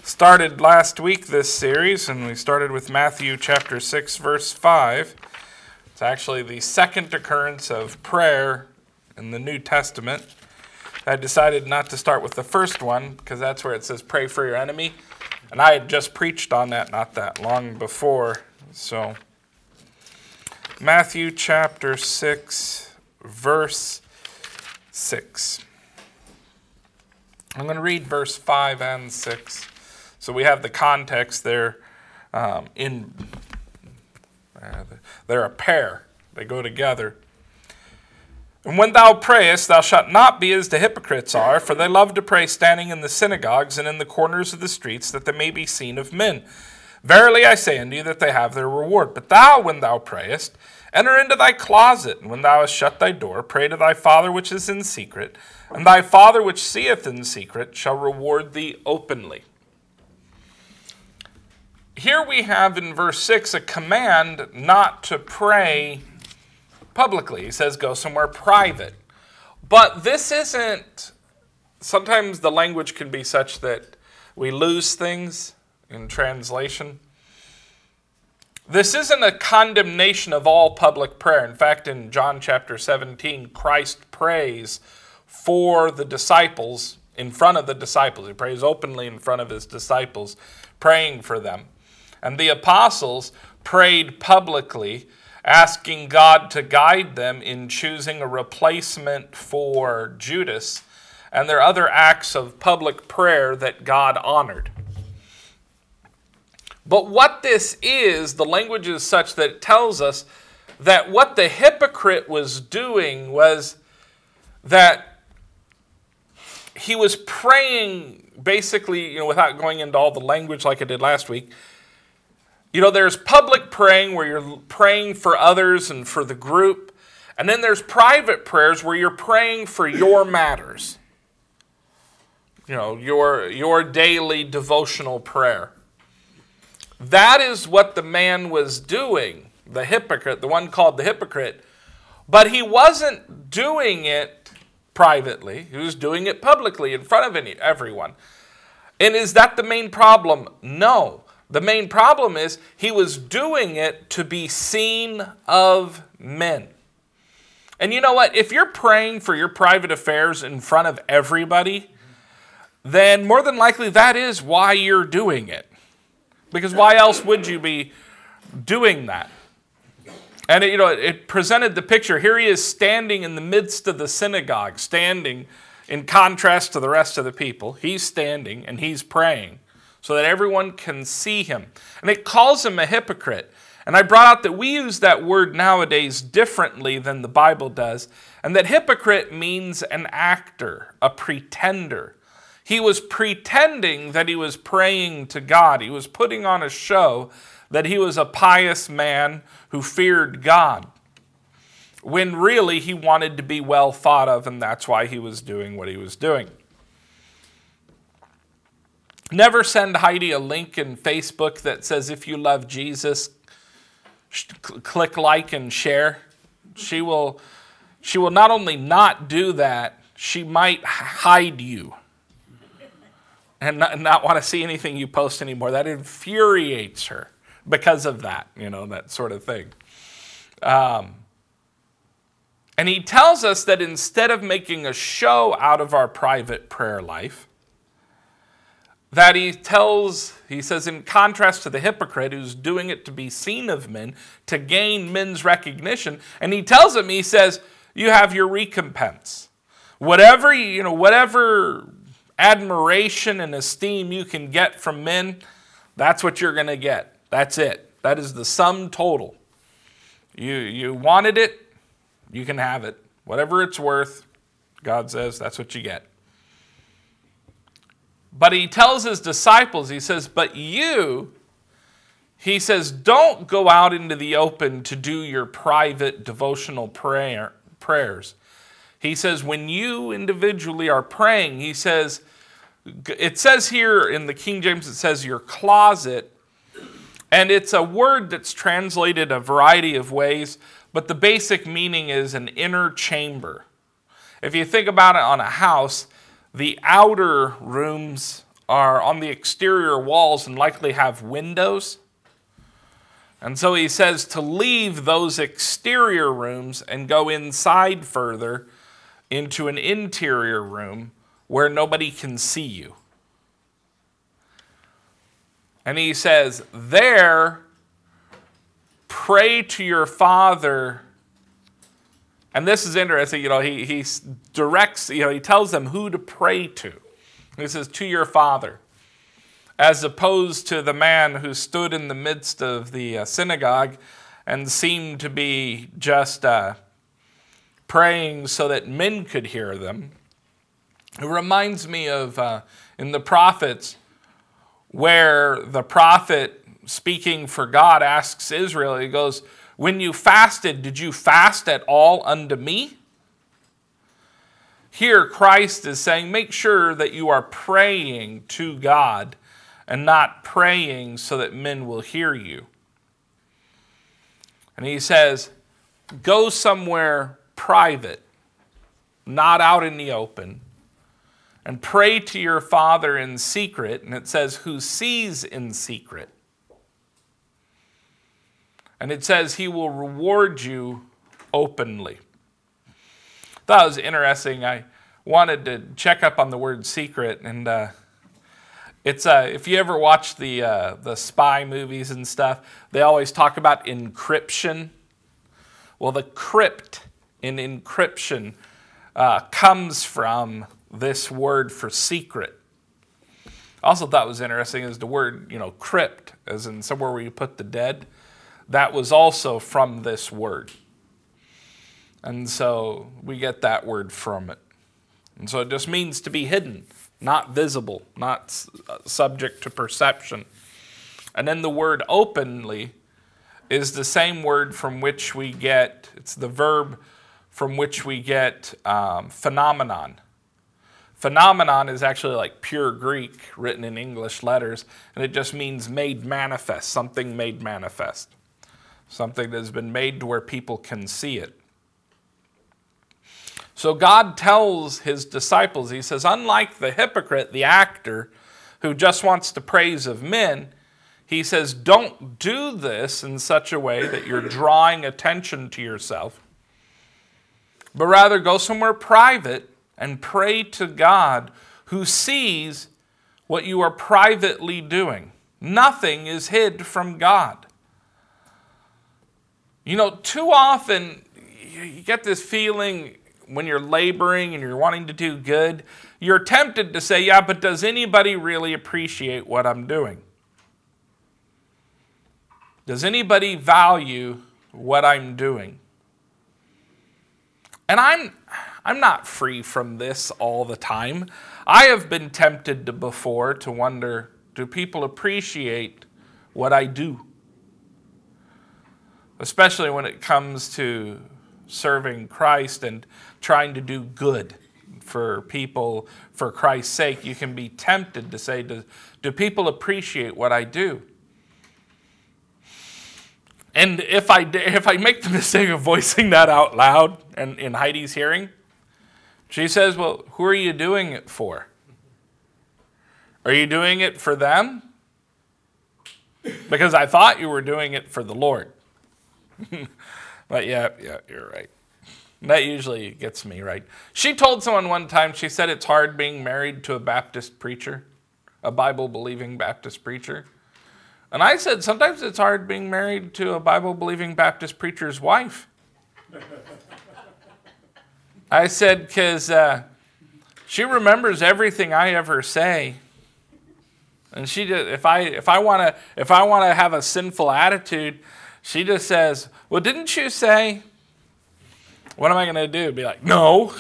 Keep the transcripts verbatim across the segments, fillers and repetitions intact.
Started last week this series, and we started with Matthew chapter six, verse five. It's actually the second occurrence of prayer in the New Testament. I decided not to start with the first one, because that's where it says pray for your enemy. And I had just preached on that not that long before. So, Matthew chapter six, verse six. I'm going to read verse five and six. So we have the context there. Um, in uh, they're a pair. They go together. And when thou prayest, thou shalt not be as the hypocrites are, for they love to pray standing in the synagogues and in the corners of the streets, that they may be seen of men. Verily I say unto you that they have their reward. But thou, when thou prayest, enter into thy closet, and when thou hast shut thy door, pray to thy Father which is in secret, and thy Father which seeth in secret shall reward thee openly. Here we have in verse six a command not to pray publicly. He says go somewhere private. But this isn't, sometimes the language can be such that we lose things in translation. This isn't a condemnation of all public prayer. In fact, in John chapter seventeen, Christ prays for the disciples, in front of the disciples. He prays openly in front of his disciples, praying for them. And the apostles prayed publicly, asking God to guide them in choosing a replacement for Judas, and their other acts of public prayer that God honored. But what this is, the language is such that it tells us that what the hypocrite was doing was that he was praying, basically, you know, without going into all the language like I did last week. You know, there's public praying where you're praying for others and for the group. And then there's private prayers where you're praying for your matters. You know, your, your daily devotional prayer. That is what the man was doing, the hypocrite, the one called the hypocrite. But he wasn't doing it privately. He was doing it publicly in front of any, everyone. And is that the main problem? No. The main problem is he was doing it to be seen of men. And you know what? If you're praying for your private affairs in front of everybody, then more than likely that is why you're doing it. Because why else would you be doing that? And it, you know, it presented the picture. Here he is standing in the midst of the synagogue, standing in contrast to the rest of the people. He's standing and he's praying, so that everyone can see him. And it calls him a hypocrite. And I brought out that we use that word nowadays differently than the Bible does, and that hypocrite means an actor, a pretender. He was pretending that he was praying to God. He was putting on a show that he was a pious man who feared God, when really he wanted to be well thought of, and that's why he was doing what he was doing. Never send Heidi a link in Facebook that says, if you love Jesus, click like and share. She will, she will not only not do that, she might hide you and not, not want to see anything you post anymore. That infuriates her because of that, you know, that sort of thing. Um, and he tells us that instead of making a show out of our private prayer life, that he tells, he says, in contrast to the hypocrite who's doing it to be seen of men, to gain men's recognition, and he tells him, he says, you have your recompense. Whatever, you know, whatever admiration and esteem you can get from men, that's what you're going to get. That's it. That is the sum total. You, you wanted it, you can have it. Whatever it's worth, God says, that's what you get. But he tells his disciples, he says, but you, he says, don't go out into the open to do your private devotional prayer, prayers. He says, when you individually are praying, he says, it says here in the King James, it says your closet, and it's a word that's translated a variety of ways, but the basic meaning is an inner chamber. If you think about it on a house, the outer rooms are on the exterior walls and likely have windows. And so he says to leave those exterior rooms and go inside further into an interior room where nobody can see you. And he says, there, pray to your Father. And this is interesting, you know, he, he directs, you know, he tells them who to pray to. He says, to your Father, as opposed to the man who stood in the midst of the uh, synagogue and seemed to be just uh, praying so that men could hear them. It reminds me of uh, in the prophets, where the prophet speaking for God asks Israel, he goes, when you fasted, did you fast at all unto me? Here Christ is saying, make sure that you are praying to God and not praying so that men will hear you. And he says, go somewhere private, not out in the open, and pray to your Father in secret. And it says, who sees in secret. And it says he will reward you openly. That was interesting. I wanted to check up on the word secret, and uh, it's uh, if you ever watch the uh, the spy movies and stuff, they always talk about encryption. Well, the crypt in encryption uh, comes from this word for secret. I also thought was interesting is the word, you know, crypt, as in somewhere where you put the dead. That was also from this word. And so we get that word from it. And so it just means to be hidden, not visible, not subject to perception. And then the word openly is the same word from which we get, it's the verb from which we get um, phenomenon. Phenomenon is actually like pure Greek written in English letters, and it just means made manifest, something made manifest. Something that has been made to where people can see it. So God tells his disciples, he says, unlike the hypocrite, the actor, who just wants the praise of men, he says, don't do this in such a way that you're drawing attention to yourself, but rather go somewhere private and pray to God who sees what you are privately doing. Nothing is hid from God. You know, too often you get this feeling when you're laboring and you're wanting to do good, you're tempted to say, yeah, but does anybody really appreciate what I'm doing? Does anybody value what I'm doing? And I'm I'm not free from this all the time. I have been tempted to before to wonder, do people appreciate what I do? Especially when it comes to serving Christ and trying to do good for people for Christ's sake. You can be tempted to say, do, do people appreciate what I do? And if I, if I make the mistake of voicing that out loud and in Heidi's hearing, she says, well, who are you doing it for? Are you doing it for them? Because I thought you were doing it for the Lord. But yeah, yeah, you're right. That usually gets me right. She told someone one time, she said it's hard being married to a Baptist preacher, a Bible-believing Baptist preacher. And I said, sometimes it's hard being married to a Bible-believing Baptist preacher's wife. I said, because uh, she remembers everything I ever say. And she just, if I if I want to if I want to have a sinful attitude, she just says, well, didn't you say? What am I going to do? Be like, no.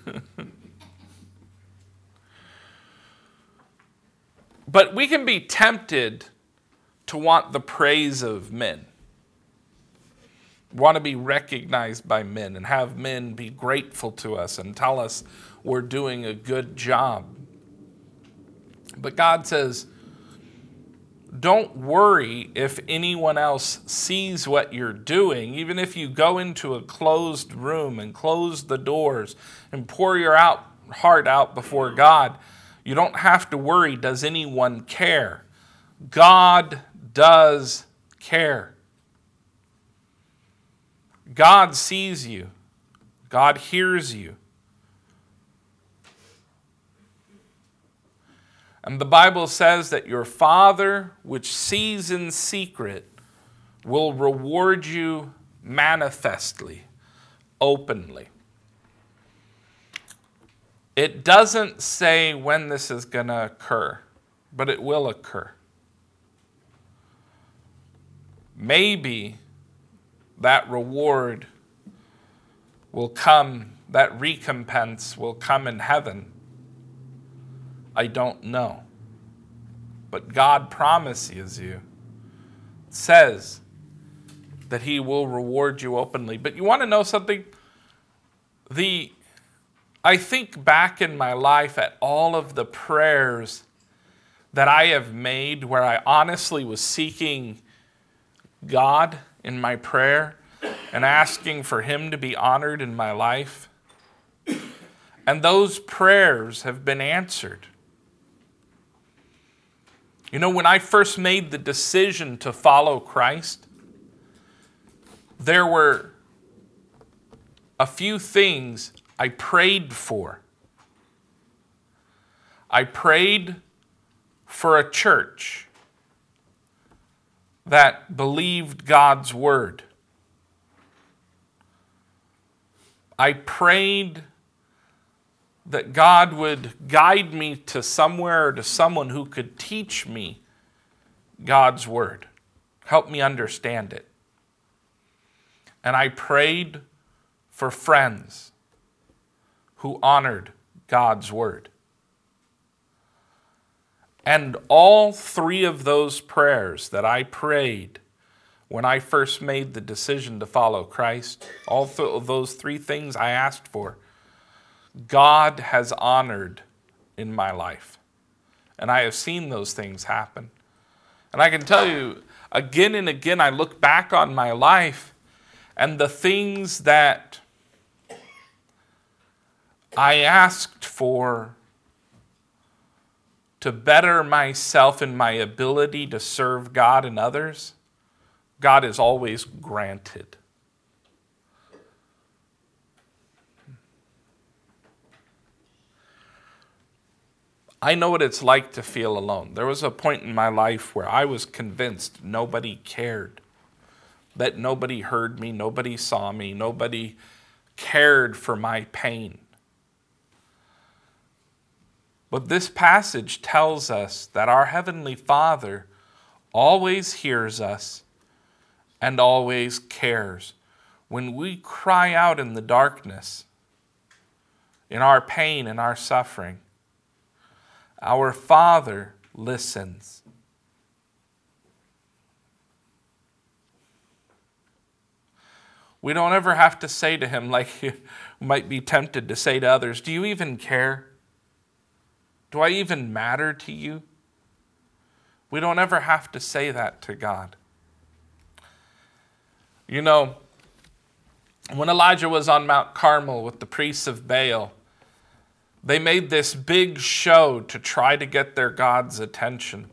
But we can be tempted to want the praise of men. Want to be recognized by men and have men be grateful to us and tell us we're doing a good job. But God says, don't worry if anyone else sees what you're doing, even if you go into a closed room and close the doors and pour your out, heart out before God. You don't have to worry, does anyone care? God does care. God sees you. God hears you. And the Bible says that your Father, which sees in secret, will reward you manifestly, openly. It doesn't say when this is going to occur, but it will occur. Maybe that reward will come, that recompense will come in heaven. I don't know. But God promises you, says that he will reward you openly. But you want to know something? The I think back in my life at all of the prayers that I have made where I honestly was seeking God in my prayer and asking for him to be honored in my life. And those prayers have been answered. You know, when I first made the decision to follow Christ, there were a few things I prayed for. I prayed for a church that believed God's word. I prayed that God would guide me to somewhere or to someone who could teach me God's word, help me understand it. And I prayed for friends who honored God's word. And all three of those prayers that I prayed when I first made the decision to follow Christ, all th- of those three things I asked for, God has honored in my life. And I have seen those things happen. And I can tell you, again and again, I look back on my life and the things that I asked for to better myself in my ability to serve God and others, God has always granted. I know what it's like to feel alone. There was a point in my life where I was convinced nobody cared, that nobody heard me, nobody saw me, nobody cared for my pain. But this passage tells us that our Heavenly Father always hears us and always cares. When we cry out in the darkness, in our pain and our suffering, our Father listens. We don't ever have to say to him, like you might be tempted to say to others, do you even care? Do I even matter to you? We don't ever have to say that to God. You know, when Elijah was on Mount Carmel with the priests of Baal, they made this big show to try to get their God's attention.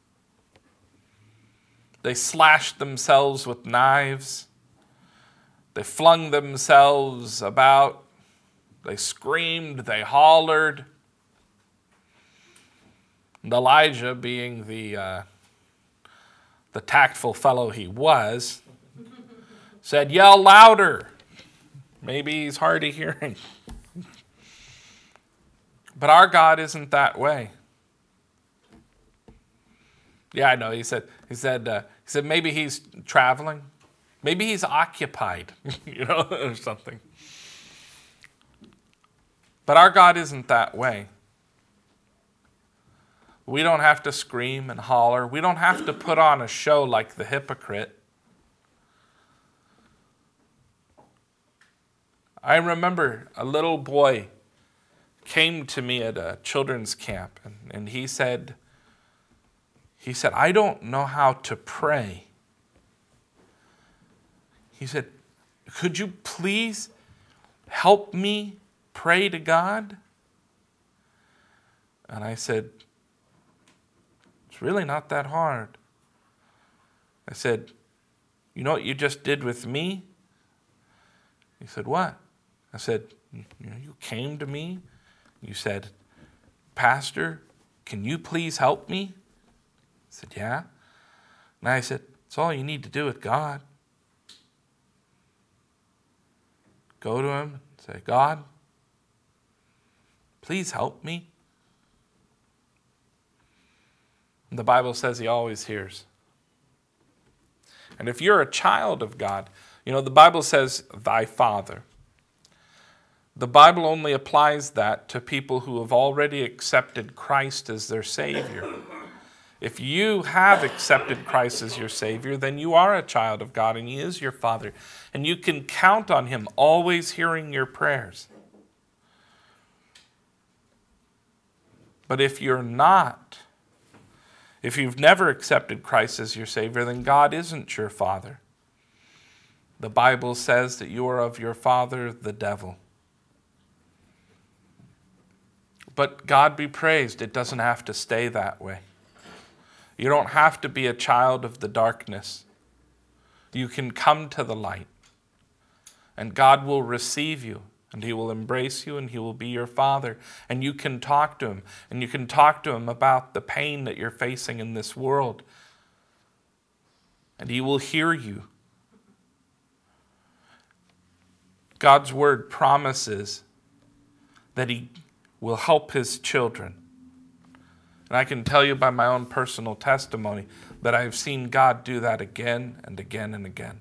They slashed themselves with knives. They flung themselves about. They screamed. They hollered. And Elijah, being the, uh, the tactful fellow he was, said, yell louder. Maybe he's hard of hearing. But our God isn't that way. Yeah, I know. He said. He said. Uh, he said maybe he's traveling, maybe he's occupied, you know, or something. But our God isn't that way. We don't have to scream and holler. We don't have to put on a show like the hypocrite. I remember a little boy came to me at a children's camp, and, and he said, he said, I don't know how to pray. He said, could you please help me pray to God? And I said, it's really not that hard. I said, you know what you just did with me? He said, what? I said, you know, you came to me. You said, Pastor, can you please help me? I said, yeah. And I said, it's all you need to do with God. Go to him and say, God, please help me. And the Bible says he always hears. And if you're a child of God, you know, the Bible says, thy Father. The Bible only applies that to people who have already accepted Christ as their Savior. If you have accepted Christ as your Savior, then you are a child of God and he is your Father. And you can count on him always hearing your prayers. But if you're not, if you've never accepted Christ as your Savior, then God isn't your Father. The Bible says that you are of your father, the devil. But God be praised, it doesn't have to stay that way. You don't have to be a child of the darkness. You can come to the light. And God will receive you. And he will embrace you and he will be your Father. And you can talk to him. And you can talk to him about the pain that you're facing in this world. And he will hear you. God's word promises that he will help his children. And I can tell you by my own personal testimony that I've seen God do that again and again and again.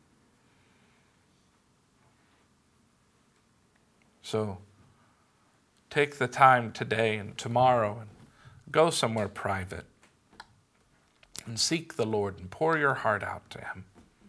So take the time today and tomorrow and go somewhere private and seek the Lord and pour your heart out to him.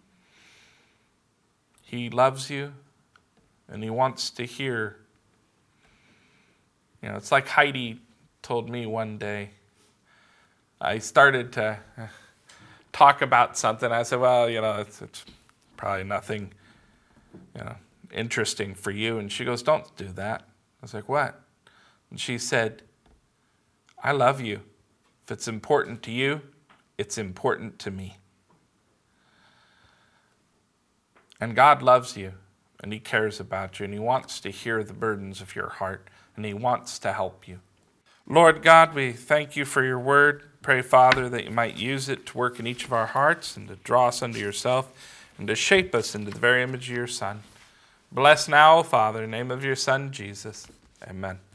He loves you and he wants to hear. You know, it's like Heidi told me one day. I started to talk about something. I said, well, you know, it's, it's probably nothing, you know, interesting for you. And she goes, don't do that. I was like, what? And she said, I love you. If it's important to you, it's important to me. And God loves you, and he cares about you, and he wants to hear the burdens of your heart, and he wants to help you. Lord God, we thank you for your word. Pray, Father, that you might use it to work in each of our hearts and to draw us unto yourself and to shape us into the very image of your Son. Bless now, Father, in the name of your Son, Jesus. Amen.